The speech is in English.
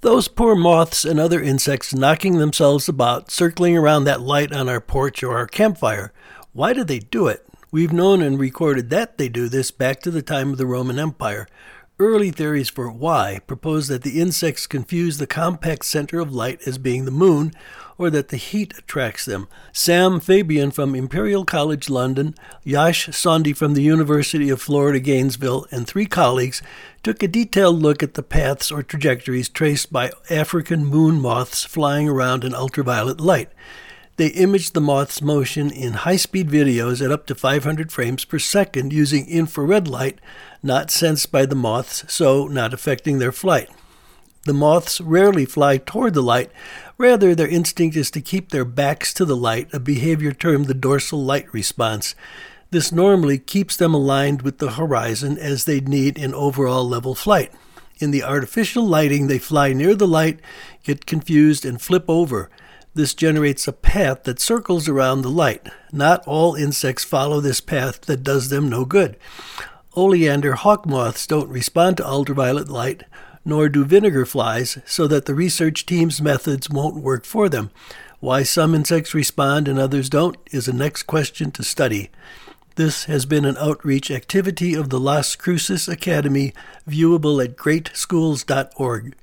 Those poor moths and other insects knocking themselves about, circling around that light on our porch or our campfire. Why do they do it? We've known and recorded that they do this back to the time of the Roman Empire. Early theories for why propose that the insects confuse the compact center of light as being the moon, or that the heat attracts them. Sam Fabian from Imperial College London, Yash Sondhi from the University of Florida Gainesville, and 3 colleagues took a detailed look at the paths or trajectories traced by African moon moths flying around in ultraviolet light. They imaged the moth's motion in high-speed videos at up to 500 frames per second using infrared light, not sensed by the moths, so not affecting their flight. The moths rarely fly toward the light. Rather, their instinct is to keep their backs to the light, a behavior termed the dorsal light response. This normally keeps them aligned with the horizon as they'd need in overall level flight. In the artificial lighting, they fly near the light, get confused, and flip over. This generates a path that circles around the light. Not all insects follow this path that does them no good. Oleander hawk moths don't respond to ultraviolet light, nor do vinegar flies, so that the research team's methods won't work for them. Why some insects respond and others don't is the next question to study. This has been an outreach activity of the Las Cruces Academy, viewable at greatschools.org.